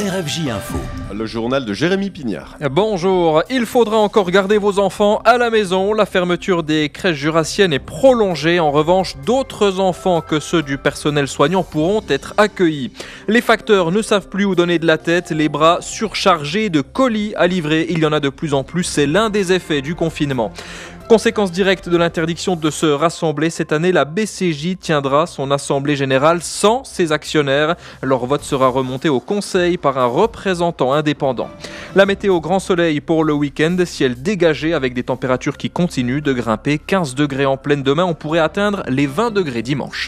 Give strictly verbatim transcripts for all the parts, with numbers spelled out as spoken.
R F J Info. Le journal de Jérémy Pignard. Bonjour, il faudra encore garder vos enfants à la maison. La fermeture des crèches jurassiennes est prolongée. En revanche, d'autres enfants que ceux du personnel soignant pourront être accueillis. Les facteurs ne savent plus où donner de la tête, les bras surchargés de colis à livrer. Il y en a de plus en plus, c'est l'un des effets du confinement. Conséquence directe de l'interdiction de se rassembler, cette année, la B C J tiendra son assemblée générale sans ses actionnaires. Leur vote sera remonté au conseil par un représentant indépendant. La météo grand soleil pour le week-end, ciel dégagé avec des températures qui continuent de grimper. quinze degrés en pleine demain, on pourrait atteindre les vingt degrés dimanche.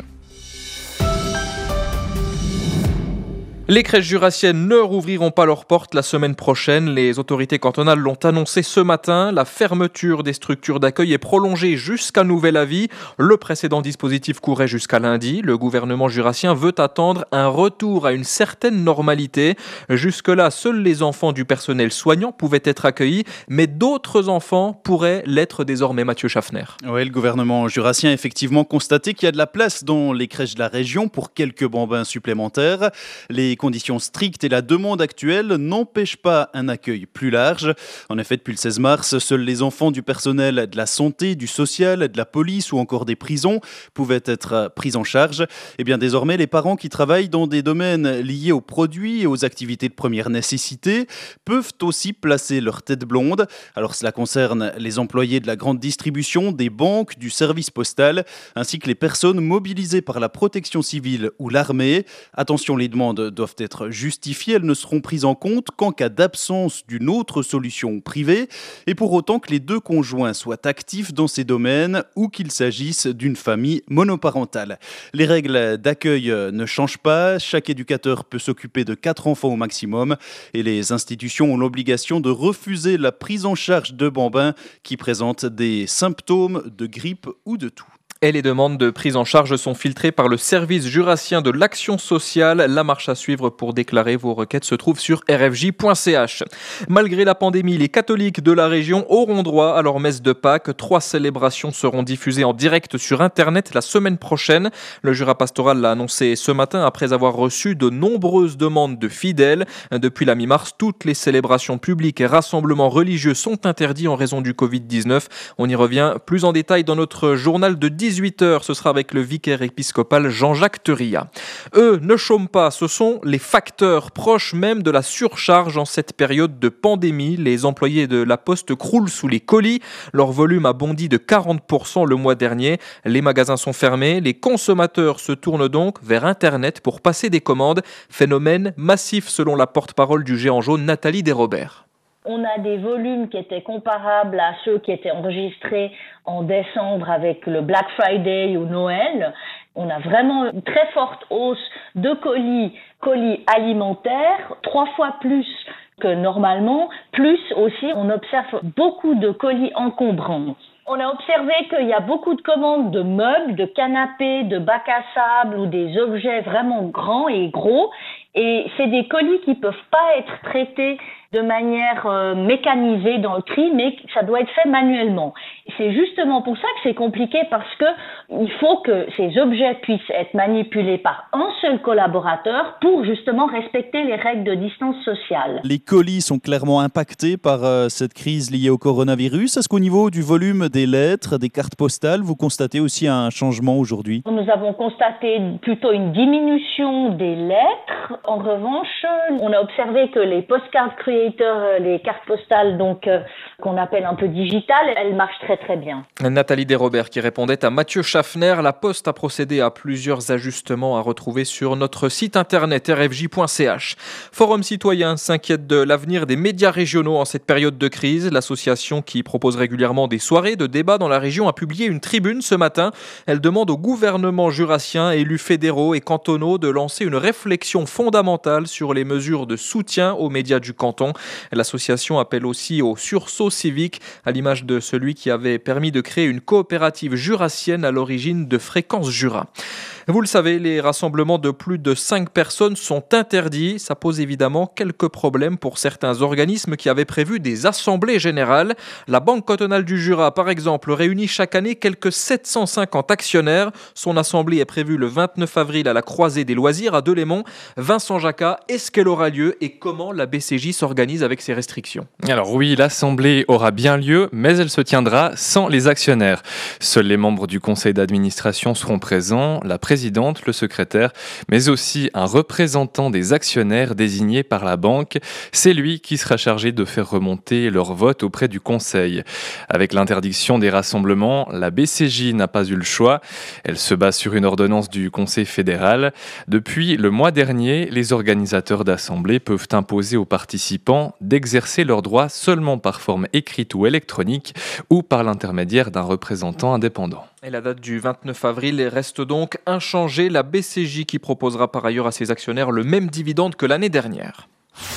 Les crèches jurassiennes ne rouvriront pas leurs portes la semaine prochaine. Les autorités cantonales l'ont annoncé ce matin. La fermeture des structures d'accueil est prolongée jusqu'à nouvel avis. Le précédent dispositif courait jusqu'à lundi. Le gouvernement jurassien veut attendre un retour à une certaine normalité. Jusque-là, seuls les enfants du personnel soignant pouvaient être accueillis, mais d'autres enfants pourraient l'être désormais. Mathieu Schaffner. Oui, le gouvernement jurassien a effectivement constaté qu'il y a de la place dans les crèches de la région pour quelques bambins supplémentaires. Les Les conditions strictes et la demande actuelle n'empêchent pas un accueil plus large. En effet, depuis le seize mars, seuls les enfants du personnel de la santé, du social, de la police ou encore des prisons pouvaient être pris en charge. Et bien désormais, les parents qui travaillent dans des domaines liés aux produits et aux activités de première nécessité peuvent aussi placer leur tête blonde. Alors cela concerne les employés de la grande distribution, des banques, du service postal, ainsi que les personnes mobilisées par la protection civile ou l'armée. Attention, les demandes doivent être justifiées, elles ne seront prises en compte qu'en cas d'absence d'une autre solution privée et pour autant que les deux conjoints soient actifs dans ces domaines ou qu'il s'agisse d'une famille monoparentale. Les règles d'accueil ne changent pas, chaque éducateur peut s'occuper de quatre enfants au maximum et les institutions ont l'obligation de refuser la prise en charge de bambins qui présentent des symptômes de grippe ou de toux. Et les demandes de prise en charge sont filtrées par le service jurassien de l'action sociale. La marche à suivre pour déclarer vos requêtes se trouve sur r f j point c h. Malgré la pandémie, les catholiques de la région auront droit à leur messe de Pâques. Trois célébrations seront diffusées en direct sur Internet la semaine prochaine. Le Jura pastoral l'a annoncé ce matin après avoir reçu de nombreuses demandes de fidèles. Depuis la mi-mars, toutes les célébrations publiques et rassemblements religieux sont interdits en raison du covid dix-neuf. On y revient plus en détail dans notre journal de dix-huit heures, ce sera avec le vicaire épiscopal Jean-Jacques Teria. Eux ne chôment pas, ce sont les facteurs proches même de la surcharge en cette période de pandémie. Les employés de la Poste croulent sous les colis. Leur volume a bondi de quarante pour cent le mois dernier. Les magasins sont fermés. Les consommateurs se tournent donc vers Internet pour passer des commandes. Phénomène massif selon la porte-parole du géant jaune Nathalie Desrobert. On a des volumes qui étaient comparables à ceux qui étaient enregistrés en décembre avec le Black Friday ou Noël. On a vraiment une très forte hausse de colis, colis alimentaires, trois fois plus que normalement. Plus aussi, on observe beaucoup de colis encombrants. On a observé qu'il y a beaucoup de commandes de meubles, de canapés, de bacs à sable ou des objets vraiment grands et gros. Et c'est des colis qui peuvent pas être traités de manière euh, mécanisée dans le tri, mais ça doit être fait manuellement. C'est justement pour ça que c'est compliqué parce que il faut que ces objets puissent être manipulés par un seul collaborateur pour justement respecter les règles de distance sociale. Les colis sont clairement impactés par euh, cette crise liée au coronavirus. Est-ce qu'au niveau du volume des lettres, des cartes postales, vous constatez aussi un changement aujourd'hui ? Nous avons constaté plutôt une diminution des lettres. En revanche, on a observé que les postcard creators, les cartes postales donc euh, qu'on appelle un peu digitales, elles marchent très très bien. Nathalie Desrobert qui répondait à Mathieu Schaffner. La Poste a procédé à plusieurs ajustements à retrouver sur notre site internet r f j point c h. Forum Citoyen s'inquiète de l'avenir des médias régionaux en cette période de crise. L'association qui propose régulièrement des soirées de débat dans la région a publié une tribune ce matin. Elle demande au gouvernement jurassien, élus fédéraux et cantonaux de lancer une réflexion fondamentale sur les mesures de soutien aux médias du canton. L'association appelle aussi au sursaut civique, à l'image de celui qui avait permis de créer une coopérative jurassienne à l'origine de Fréquence Jura. Vous le savez, les rassemblements de plus de cinq personnes sont interdits. Ça pose évidemment quelques problèmes pour certains organismes qui avaient prévu des assemblées générales. La Banque cantonale du Jura, par exemple, réunit chaque année quelques sept cent cinquante actionnaires. Son assemblée est prévue le vingt-neuf avril à la Croisée des Loisirs à Delémont. Vincent Vincent Jacquat, est-ce qu'elle aura lieu et comment la B C J s'organise avec ces restrictions ? Alors oui, l'Assemblée aura bien lieu, mais elle se tiendra sans les actionnaires. Seuls les membres du conseil d'administration seront présents, la présidente, le secrétaire, mais aussi un représentant des actionnaires désigné par la banque. C'est lui qui sera chargé de faire remonter leur vote auprès du conseil. Avec l'interdiction des rassemblements, la B C J n'a pas eu le choix. Elle se base sur une ordonnance du Conseil fédéral. Depuis le mois dernier, les organisateurs d'assemblées peuvent imposer aux participants d'exercer leurs droits seulement par forme écrite ou électronique ou par l'intermédiaire d'un représentant indépendant. Et la date du vingt-neuf avril reste donc inchangée. La B C J qui proposera par ailleurs à ses actionnaires le même dividende que l'année dernière.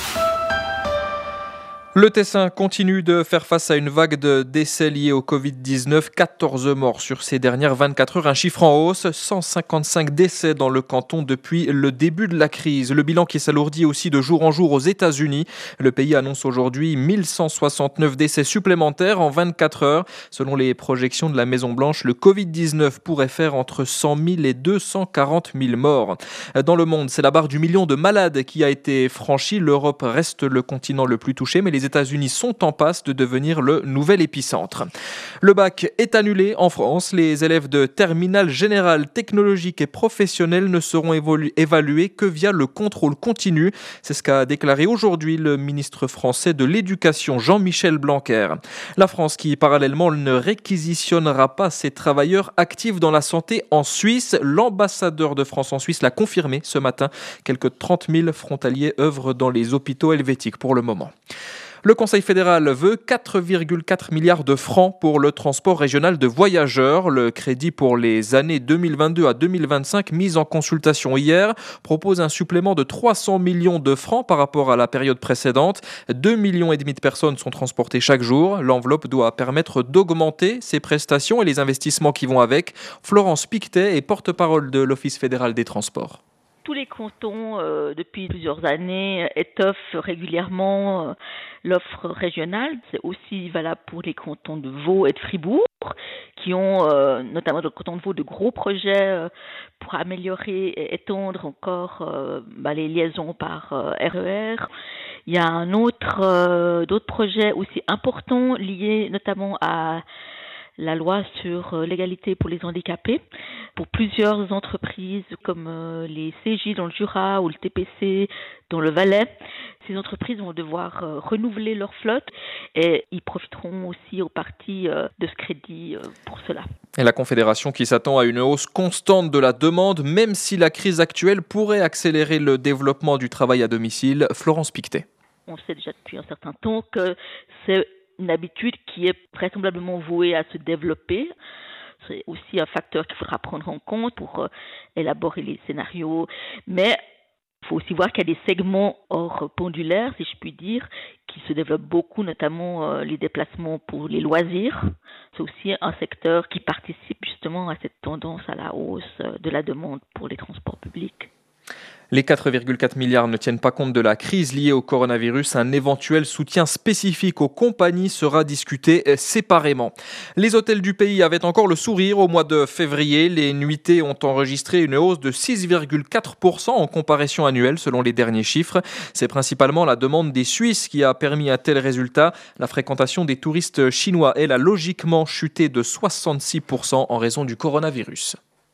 Le Tessin continue de faire face à une vague de décès liés au covid dix-neuf. quatorze morts sur ces dernières vingt-quatre heures, un chiffre en hausse. cent cinquante-cinq décès dans le canton depuis le début de la crise. Le bilan qui s'alourdit aussi de jour en jour aux États-Unis. Le pays annonce aujourd'hui mille cent soixante-neuf décès supplémentaires en vingt-quatre heures. Selon les projections de la Maison-Blanche, le covid dix-neuf pourrait faire entre cent mille et deux cent quarante mille morts. Dans le monde, c'est la barre du million de malades qui a été franchie. L'Europe reste le continent le plus touché, mais les Les États-Unis sont en passe de devenir le nouvel épicentre. Le bac est annulé en France. Les élèves de terminale générale, technologique et professionnelle ne seront évolu- évalués que via le contrôle continu. C'est ce qu'a déclaré aujourd'hui le ministre français de l'Éducation, Jean-Michel Blanquer. La France qui, parallèlement, ne réquisitionnera pas ses travailleurs actifs dans la santé en Suisse. L'ambassadeur de France en Suisse l'a confirmé ce matin. Quelques trente mille frontaliers œuvrent dans les hôpitaux helvétiques pour le moment. Le Conseil fédéral veut quatre virgule quatre milliards de francs pour le transport régional de voyageurs. Le crédit pour les années deux mille vingt-deux à deux mille vingt-cinq, mis en consultation hier, propose un supplément de trois cents millions de francs par rapport à la période précédente. deux millions et demi de personnes sont transportées chaque jour. L'enveloppe doit permettre d'augmenter ces prestations et les investissements qui vont avec. Florence Pictet est porte-parole de l'Office fédéral des transports. Tous les cantons, euh, depuis plusieurs années, étoffent régulièrement euh, l'offre régionale. C'est aussi valable pour les cantons de Vaud et de Fribourg, qui ont, euh, notamment dans le canton de Vaud, de gros projets euh, pour améliorer et étendre encore euh, bah, les liaisons par euh, R E R. Il y a un autre, euh, d'autres projets aussi importants liés notamment à la loi sur l'égalité pour les handicapés. Pour plusieurs entreprises comme les C J dans le Jura ou le T P C dans le Valais, ces entreprises vont devoir renouveler leur flotte et ils profiteront aussi aux parties de ce crédit pour cela. Et la Confédération qui s'attend à une hausse constante de la demande, même si la crise actuelle pourrait accélérer le développement du travail à domicile. Florence Pictet. On sait déjà depuis un certain temps que c'est une habitude qui est vraisemblablement vouée à se développer. C'est aussi un facteur qu'il faudra prendre en compte pour euh, élaborer les scénarios. Mais il faut aussi voir qu'il y a des segments hors pendulaires, si je puis dire, qui se développent beaucoup, notamment euh, les déplacements pour les loisirs. C'est aussi un secteur qui participe justement à cette tendance à la hausse de la demande pour les transports publics. Les quatre virgule quatre milliards ne tiennent pas compte de la crise liée au coronavirus. Un éventuel soutien spécifique aux compagnies sera discuté séparément. Les hôtels du pays avaient encore le sourire au mois de février. Les nuitées ont enregistré une hausse de six virgule quatre pour cent en comparaison annuelle selon les derniers chiffres. C'est principalement la demande des Suisses qui a permis un tel résultat. La fréquentation des touristes chinois, elle, a logiquement chuté de soixante-six pour cent en raison du coronavirus.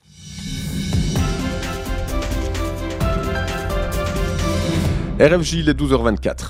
R F J, il est douze heures vingt-quatre.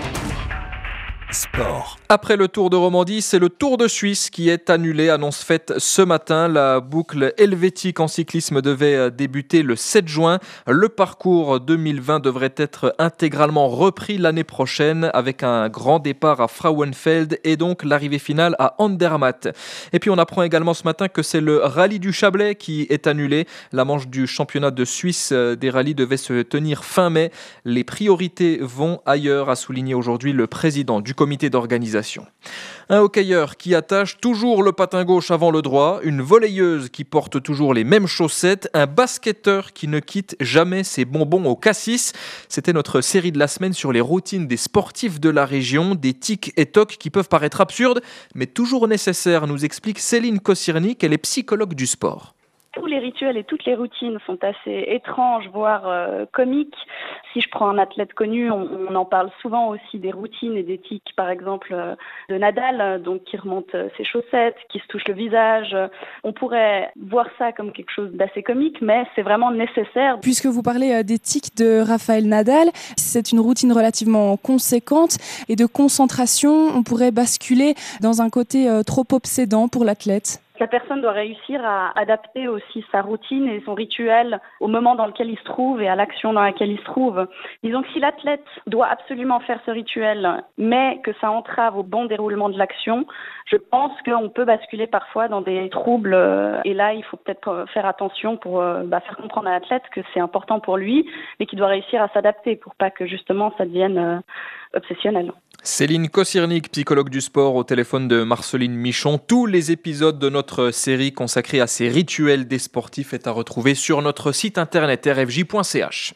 Sport. Après le Tour de Romandie, c'est le Tour de Suisse qui est annulé, annonce faite ce matin. La boucle helvétique en cyclisme devait débuter le sept juin. Le parcours deux mille vingt devrait être intégralement repris l'année prochaine avec un grand départ à Frauenfeld et donc l'arrivée finale à Andermatt. Et puis on apprend également ce matin que c'est le rallye du Chablais qui est annulé. La manche du championnat de Suisse des rallyes devait se tenir fin mai. Les priorités vont ailleurs, a souligné aujourd'hui le président du comité d'organisation. Un hockeyeur qui attache toujours le patin gauche avant le droit, une volleyeuse qui porte toujours les mêmes chaussettes, un basketteur qui ne quitte jamais ses bonbons au cassis. C'était notre série de la semaine sur les routines des sportifs de la région, des tics et tocs qui peuvent paraître absurdes, mais toujours nécessaires, nous explique Céline Kossirnik, elle est psychologue du sport. tous les rituels et toutes les routines sont assez étranges, voire euh, comiques. Si je prends un athlète connu, on, on en parle souvent aussi des routines et des tics, par exemple, euh, de Nadal, donc qui remonte ses chaussettes, qui se touche le visage. On pourrait voir ça comme quelque chose d'assez comique, mais c'est vraiment nécessaire. Puisque vous parlez euh, des tics de Rafael Nadal, c'est une routine relativement conséquente et de concentration. On pourrait basculer dans un côté euh, trop obsédant pour l'athlète. La personne doit réussir à adapter aussi sa routine et son rituel au moment dans lequel il se trouve et à l'action dans laquelle il se trouve. Disons que si l'athlète doit absolument faire ce rituel, mais que ça entrave au bon déroulement de l'action, je pense qu'on peut basculer parfois dans des troubles. Et là, il faut peut-être faire attention pour bah, faire comprendre à l'athlète que c'est important pour lui, mais qu'il doit réussir à s'adapter pour pas que justement ça devienne euh, obsessionnel. Céline Kosirnik, psychologue du sport, au téléphone de Marceline Michon. Tous les épisodes de notre série consacrée à ces rituels des sportifs est à retrouver sur notre site internet r f j point c h.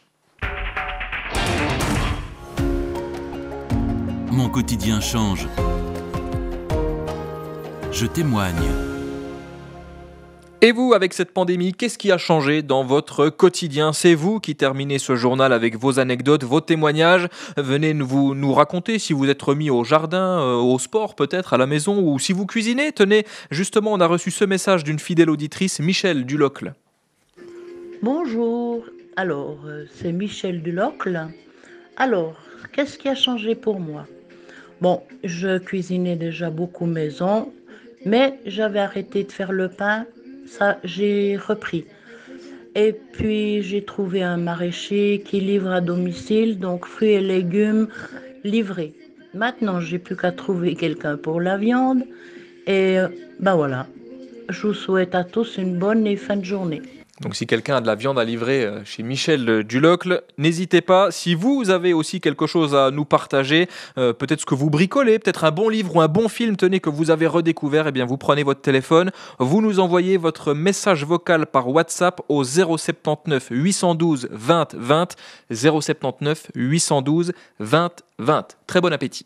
Mon quotidien change. Je témoigne. Et vous, avec cette pandémie, qu'est-ce qui a changé dans votre quotidien ? C'est vous qui terminez ce journal avec vos anecdotes, vos témoignages. Venez nous, nous raconter si vous êtes remis au jardin, euh, au sport peut-être, à la maison, ou si vous cuisinez. Tenez, justement, on a reçu ce message d'une fidèle auditrice, Michel Dulocle. Bonjour, alors euh, c'est Michel Dulocle. Alors, qu'est-ce qui a changé pour moi ? Bon, je cuisinais déjà beaucoup maison, mais j'avais arrêté de faire le pain. Ça, j'ai repris. Et puis, j'ai trouvé un maraîcher qui livre à domicile, donc fruits et légumes livrés. Maintenant, j'ai plus qu'à trouver quelqu'un pour la viande. Et euh, ben voilà, je vous souhaite à tous une bonne et fin de journée. Donc si quelqu'un a de la viande à livrer chez Michel Dulocle, n'hésitez pas. Si vous avez aussi quelque chose à nous partager, euh, peut-être ce que vous bricolez, peut-être un bon livre ou un bon film, tenez, que vous avez redécouvert, eh bien vous prenez votre téléphone, vous nous envoyez votre message vocal par WhatsApp au zéro sept neuf huit un deux vingt vingt, zéro sept neuf huit un deux vingt vingt. Très bon appétit.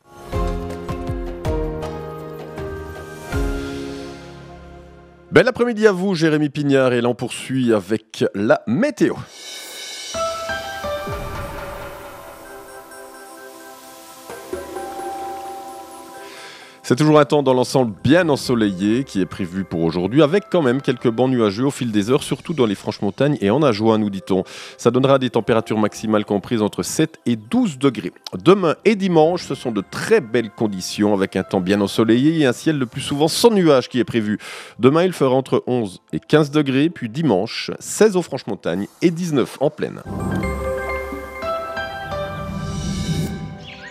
Bel après-midi à vous, Jérémy Pignard, et l'on poursuit avec la météo. C'est toujours un temps dans l'ensemble bien ensoleillé qui est prévu pour aujourd'hui, avec quand même quelques bancs nuageux au fil des heures, surtout dans les franches montagnes et en Ajoie, nous dit-on. Ça donnera des températures maximales comprises entre sept et douze degrés. Demain et dimanche, ce sont de très belles conditions, avec un temps bien ensoleillé et un ciel le plus souvent sans nuages qui est prévu. Demain, il fera entre onze et quinze degrés, puis dimanche, seize aux franches montagnes et dix-neuf en plaine.